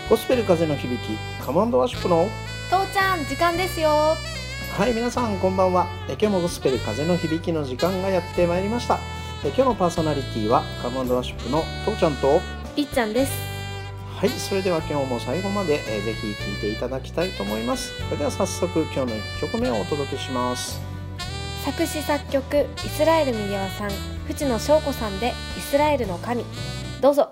ゴスペル風の響き、カモンドワーシップの父ちゃん時間ですよ。 はい、皆さんこんばんは。今日もゴスペル風の響きの時間がやってまいりました。今日のパーソナリティはカモンドワーシップの父ちゃんとりっちゃんです。 はい、それでは今日も最後まで、ぜひ聴いていただきたいと思います。それでは早速今日の1曲目をお届けします。 作詞作曲イスラエルミヤワさん、藤野翔子さんでイスラエルの神。どうぞ。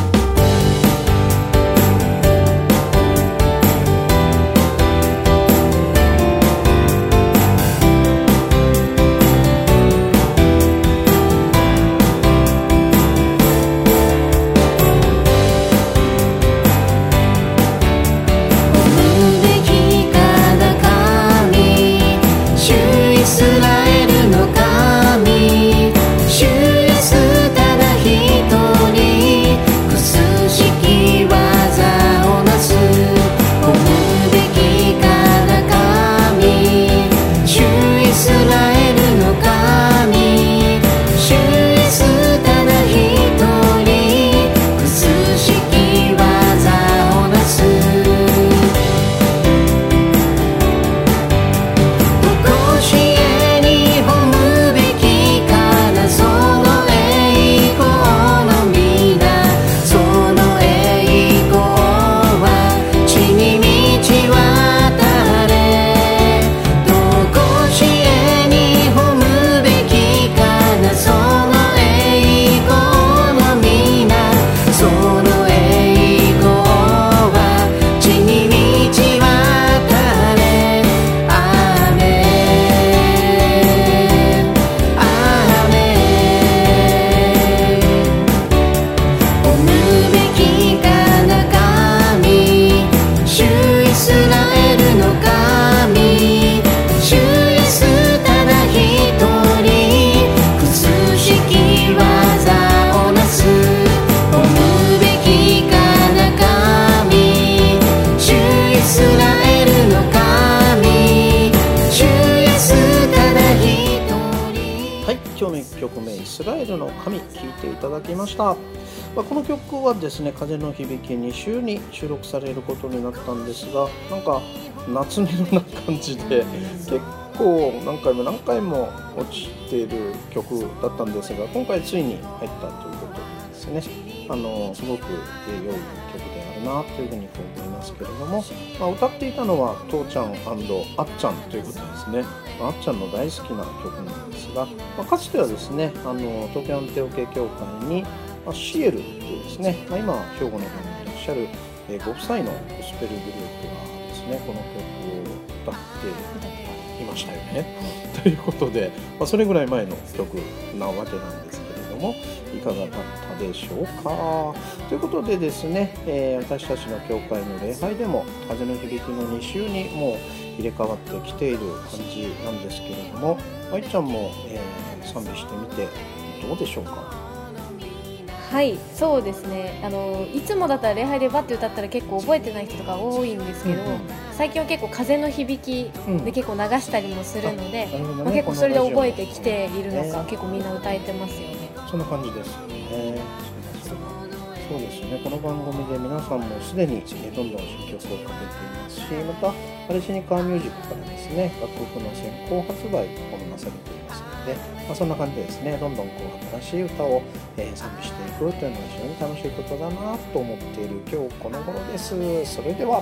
イスラエルの神、聴いていただきました。この曲はですね、風の響き2週に収録されることになったんですが、なんか夏メロな感じで結構何回も落ちている曲だったんですが、今回ついに入ったということでですね、すごく良い曲であるなというふうに思いますけれども、歌っていたのは父ちゃん&あっちゃんということですね。あっちゃんの大好きな曲なんですが、かつてはですね、東京アンテオ系協会に、シエルというですね、今兵庫の方にいらっしゃる、ご夫妻のゴスペルグループがですね、この曲を歌っていましたよね。ということで、それぐらい前の曲なわけなんですけれども、いかがだったでしょうか。ということでですね、私たちの教会の礼拝でも風の響きの2週にもう入れ替わってきている感じなんですけれども、愛ちゃんも、賛美してみてどうでしょうか。 はい、そうですね。いつもだったら礼拝でバッて歌ったら結構覚えてない人とか多いんですけど、最近は結構風の響きで結構流したりもするので、結構それで覚えてきているのか、結構みんな歌えてますよね。 そんな感じですよね。そうですね。この番組で皆さんもすでにどんどん新曲をかけていますし、またパレシニカーミュージックからですね、楽曲の先行発売をなされていますので、そんな感じでですね、どんどん新しい歌を、賛美していくというのは非常に楽しいことだなと思っている今日この頃です。それでは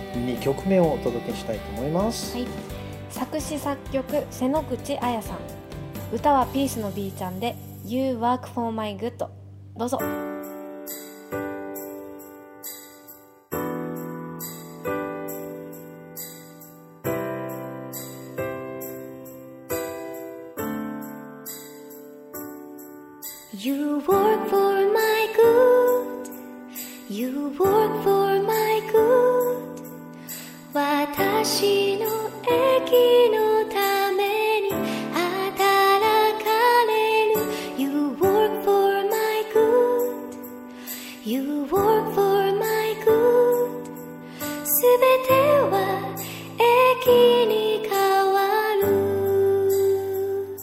2曲目をお届けしたいと思います。 はい、作詞作曲瀬野口彩さん、歌はピースの B ちゃんで You Work for My Good。 どうぞ。 You work for my good, you work for my good。 私の益のために働かれる。 You work for my good, you work for my good。 すべては益に変わる。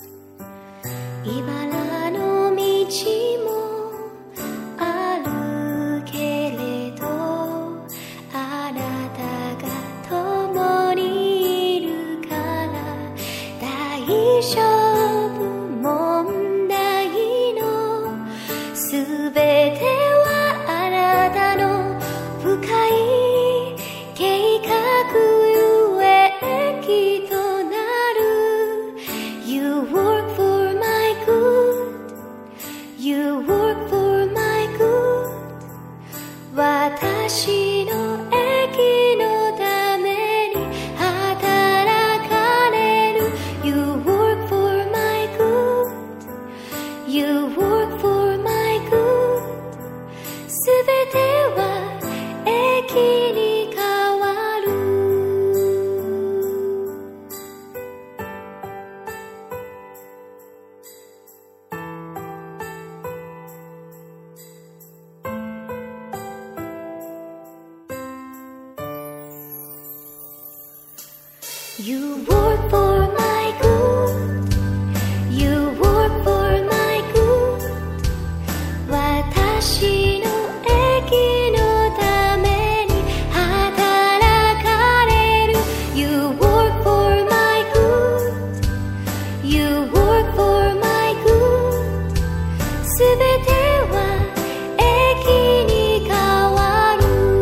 茨の道もあるけれど、 You work for my good You work for my good 私の益のために働かれる You work for my good You work for my good すべては益に変わ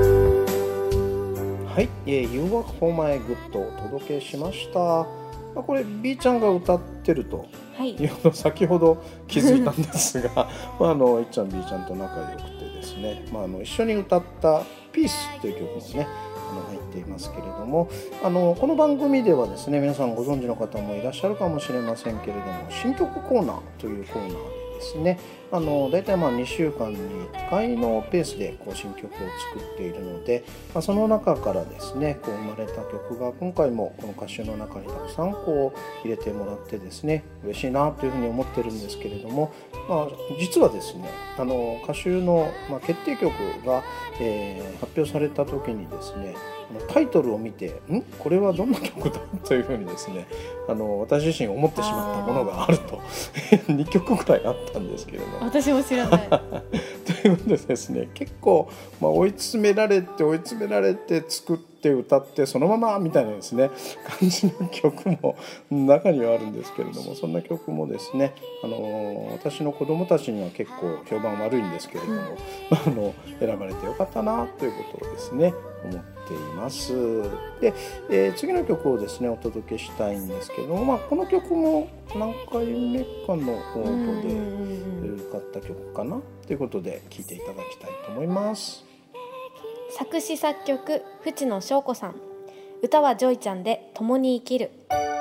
る。 はい、You Work for My Good をお届けしました。これ B ちゃんが歌ってるというのを先ほど気づいたんですが、いっちゃん B ちゃんと仲良くてですね、一緒に歌ったピースという曲もね入っていますけれども、この番組ではですね、皆さんご存知の方もいらっしゃるかもしれませんけれども、新曲コーナーというコーナーでですね、だいたい2週間に1回のペースで新曲を作っているので、その中からですね生まれた曲が今回もこの歌集の中にたくさん入れてもらってですね、嬉しいなというふうに思ってるんですけれども、実はですね歌集の決定曲が、発表された時にですね、タイトルを見てこれはどんな曲だというふうにですね私自身思ってしまったものがあると2曲くらいあったんですけれども、 私も知らないということでですね、結構、追い詰められて作って歌ってそのままみたいなですね感じの曲も中にはあるんですけれども、そんな曲もですね私の子供たちには結構評判悪いんですけれども、選ばれてよかったなということをですね思っています。で、次の曲をですねお届けしたいんですけども、この曲も何回目かの応募で歌った曲かなということで聴いていただきたいと思います。 作詞作曲淵野翔子さん、歌はジョイちゃんで共に生きる。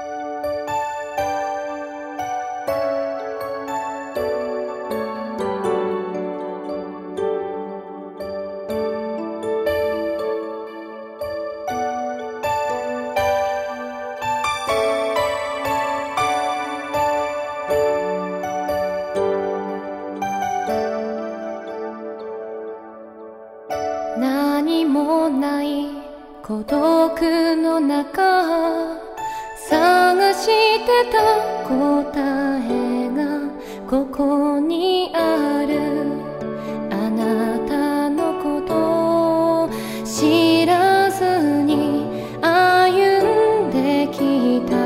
何もない孤独の中探してた答えがここにある。あなたのことを知らずに歩んできた。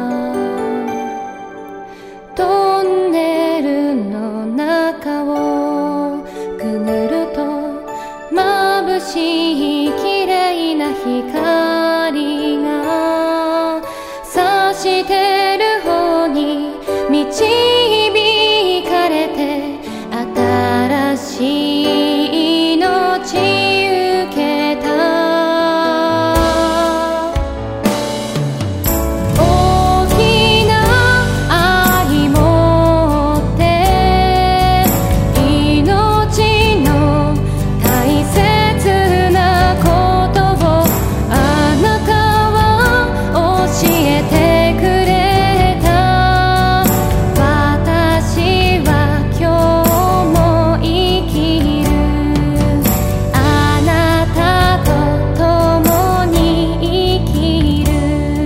トンネルの中をくぐると眩しい綺麗な光が差してる方に導かれて新しい命受けた。大きな愛持って命の大切なことをあなたは教えてくれた。私は今日も生きる。あなたと共に生きる。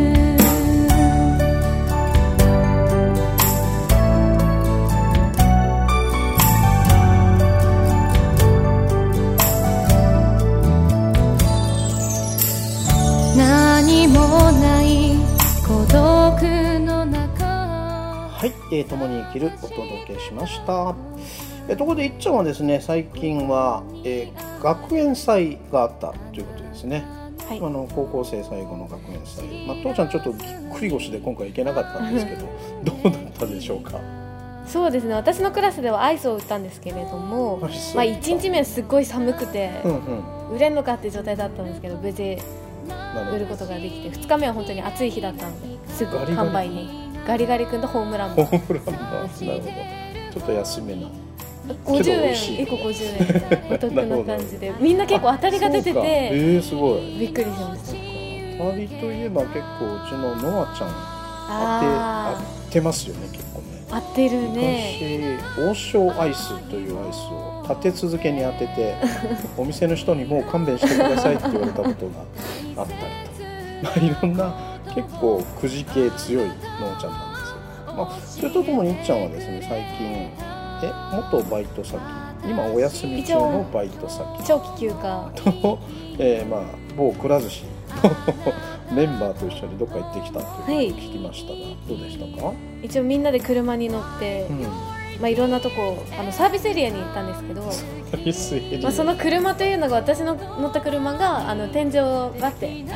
何もない孤独の中。 はい、共に生きるお届けしました。ところでいっちゃんはですね最近は、学園祭があったということですね。 はい、 高校生最後の学園祭、父ちゃんちょっとぎっくり腰で今回行けなかったんですけどどうだったでしょうか。 そうですね、私のクラスではアイスを売ったんですけれども、1日目はすっごい寒くて、売れんのかって状態だったんですけど無事売ることができて、2日目は本当に暑い日だったのですぐ完売に。ガリガリ君とホームランもなるほど、ちょっと安めな 50円、1個50円お得な感じでみんな結構当たりが出てて、 すごいびっくりしました。 当たりといえば結構うちのノアちゃん当てますよね。結構ね当てるね。 昔王将アイスというアイスを立て続けに当ててお店の人にもう勘弁してくださいって言われたことがあったりと、いろんな結構くじ系強いのーちゃんなんですよ。それとともにいっちゃんはですね、最近元バイト先、今お休み中のバイト先長期休暇と、某くら寿司のメンバーと一緒にどっか行ってきたということを聞きましたが、どうでしたか？ 一応みんなで車に乗って、いろんなとこサービスエリアに行ったんですけど、 サービスエリア、 その車というのが、私の乗った車が天井をバッて開けて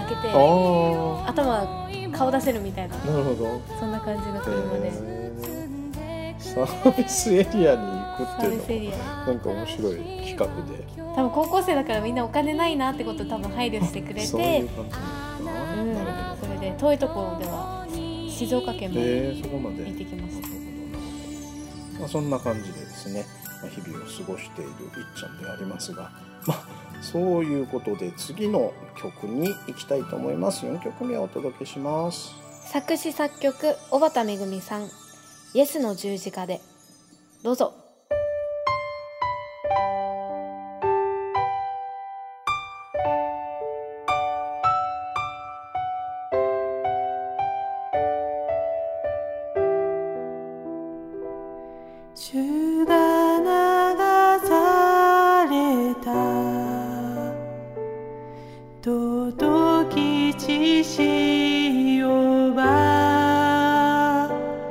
顔出せるみたいな、 なるほど、 そんな感じの車で、 サービスエリアに行くっていうのはなんか面白い企画で、 多分高校生だからみんなお金ないなってことを多分配慮してくれて、 そういう感じかな、 それで遠いところでは静岡県までそこまで行ってきました。 そんな感じでですね、日々を過ごしているいっちゃんでありますが、そういうことで次の曲に行きたいと思います。4曲目をお届けします。 作詞作曲小畑めぐみさん、イエスの十字架で。どうぞ。 主が流された尊き血潮は、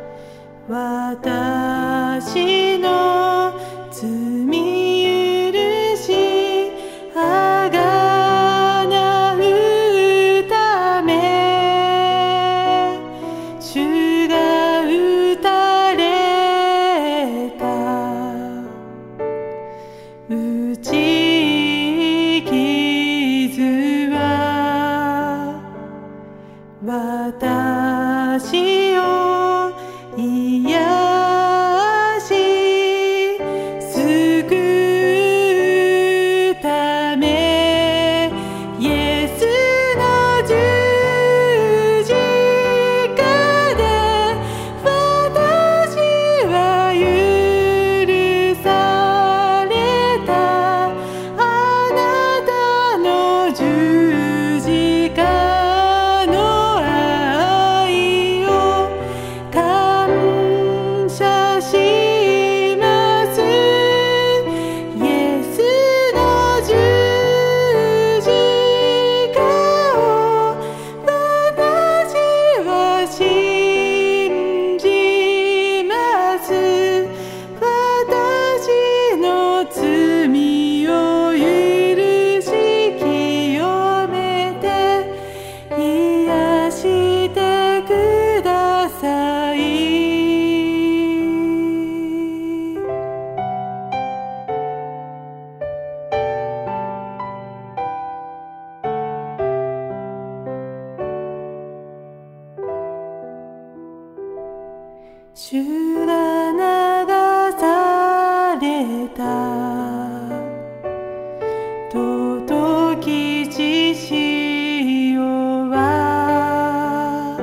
私の罪許しあがなうため、主が打たれ打ち傷は私を癒し救うため、イエスの十字架で私は許された。あなたの十字架の愛を感謝します。イエスの十字架を私は信じます。私の罪を許し清めて癒してください。主が流された尊き血潮は、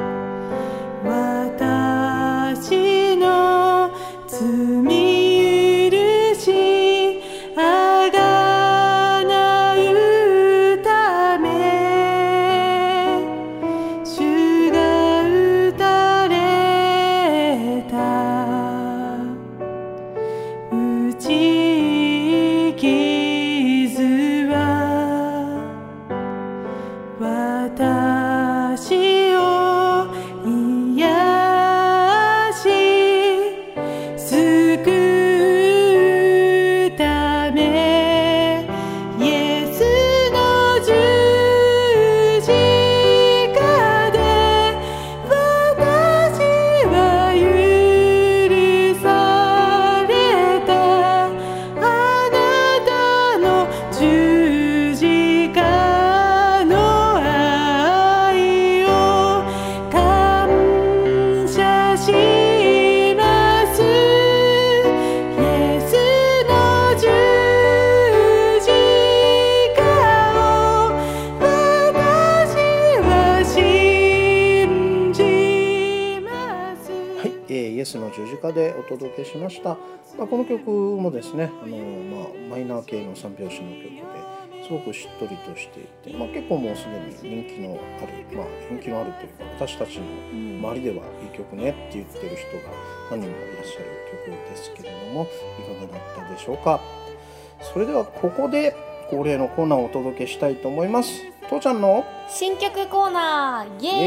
私の罪許しあがなうため、主が打たれた打ち傷は私を癒し救うため、イエスの十字架で私は許された。あなたの十字架の愛を感謝します。イエスの十字架を私は信じます。 はい、イエスの十字架でお届けしました。この曲もですね、マイナー系の三拍子の曲で、 すごくしっとりとしていて、結構もうすでに人気のある、人気のあるというか私たちの周りではいい曲ねって言ってる人が何人もいらっしゃる曲ですけれども、いかがだったでしょうか。それではここで恒例のコーナーをお届けしたいと思います。父ちゃんの新曲コーナー、イエーイ。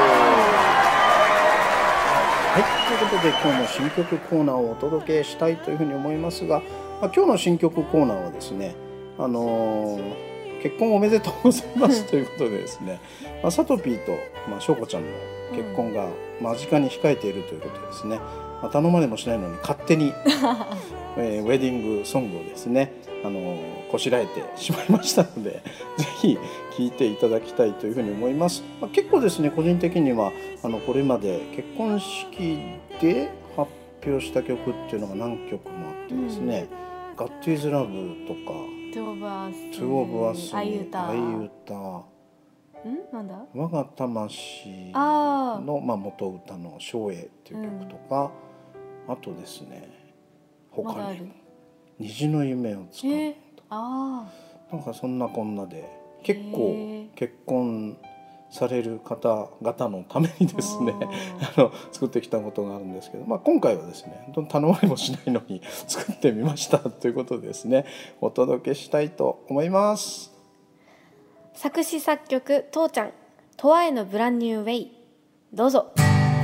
はい、ということで今日も新曲コーナーをお届けしたいというふうに思いますが、今日の新曲コーナーはですね、結婚おめでとうございますということでですね、サトピーと翔子ちゃんの結婚が間近に控えているということでですね、頼まれもしないのに勝手にウェディングソングをですねこしらえてしまいましたので、ぜひ聴いていただきたいというふうに思います。結構ですね、個人的にはこれまで結婚式で発表した曲っていうのが何曲もあってですね、God is Love とか Two of Us、 愛歌、 なんだ、 我が魂の元歌の照英っていう曲とか、あとですね他にも虹の夢を使うとか、なんかそんなこんなで結構結婚される方々のためにですね作ってきたことがあるんですけど、今回はですね頼まれもしないのに作ってみましたということでですね、お届けしたいと思います。 作詞作曲父ちゃん、トワへのブランニューウェイ、どうぞ。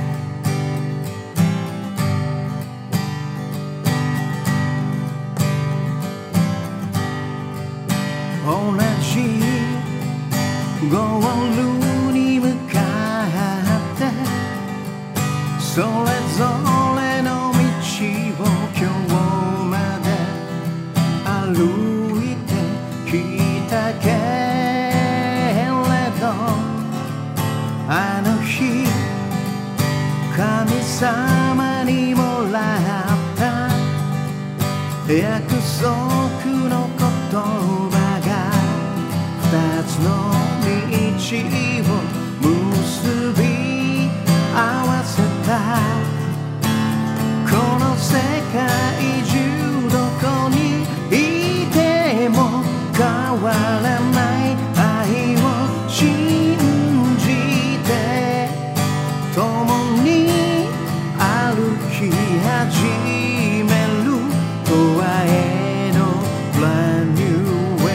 同じゴールに向かってそれぞれの道を今日まで歩いてきたけれど、あの日神様にもらった約束の言葉、二つの道を結び合わせた。この世界中どこにいても変わらない愛を信じて共に歩き始める永遠のブランニュー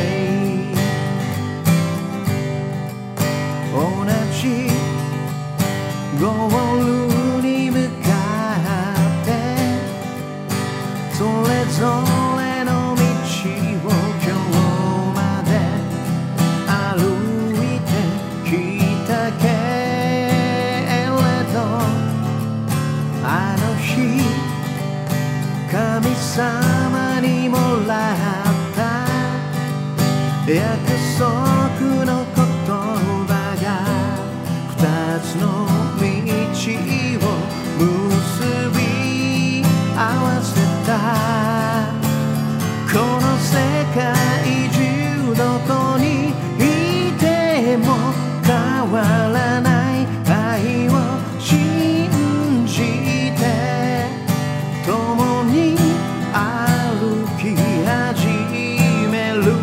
ゴールに向かってそれぞれの道を今日まで歩いてきたけれど、あの日神様にもらった約束の言葉が二つの道を結び合わせた。この世界中どこにいても変わらない愛を信じて共に歩き始める。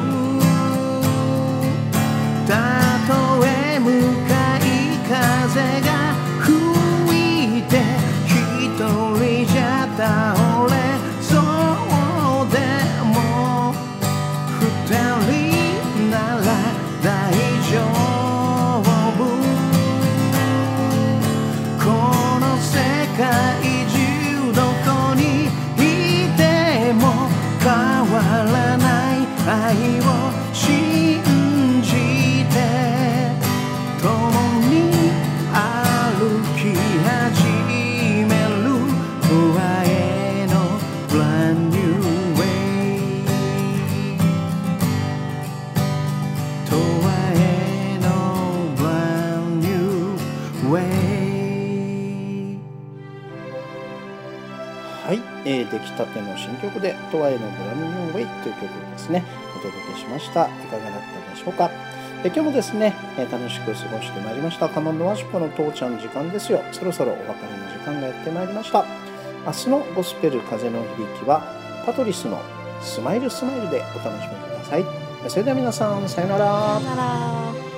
たとえ向かい風が吹いて一人じゃ倒れそうでも二人なら大丈夫。この世界中どこにいても変わらない愛を信じて共に歩き始める永遠のブランニューウェイ、永遠のブランニューウェイ。 はい、出来たての新曲で「トワイのブランニューウェイ」という曲をですねお届けしました。いかがだったでしょうか。今日もですね楽しく過ごしてまいりましたカノンのワシポの父ちゃん時間ですよ。そろそろお別れの時間がやってまいりました。明日のゴスペル風の響きはパトリスのスマイルスマイルでお楽しみください。 それでは皆さんさよなら。 さよなら。